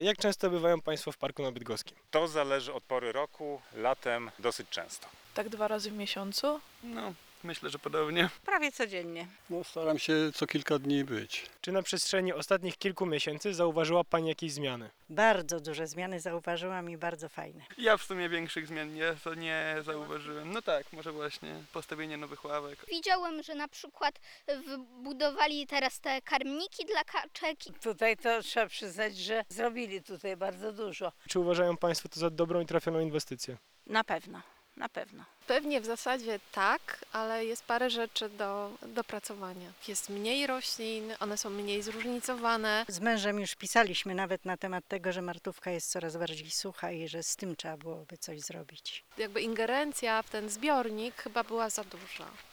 Jak często bywają Państwo w parku na Bydgoskim? To zależy od pory roku, latem dosyć często. Tak 2 razy w miesiącu? No, myślę, że podobnie. Prawie codziennie. No, staram się co kilka dni być. Czy na przestrzeni ostatnich kilku miesięcy zauważyła Pani jakieś zmiany? Bardzo duże zmiany zauważyłam i bardzo fajne. Ja w sumie większych zmian nie zauważyłem. No tak, może właśnie postawienie nowych ławek. Widziałem, że na przykład wybudowali teraz te karmniki dla kaczek. Tutaj to trzeba przyznać, że zrobili tutaj bardzo dużo. Czy uważają Państwo to za dobrą i trafioną inwestycję? Na pewno, na pewno. Pewnie w zasadzie tak, ale jest parę rzeczy do dopracowania. Jest mniej roślin, one są mniej zróżnicowane. Z mężem już pisaliśmy nawet na temat tego, że martówka jest coraz bardziej sucha i że z tym trzeba byłoby coś zrobić. Jakby ingerencja w ten zbiornik chyba była za duża.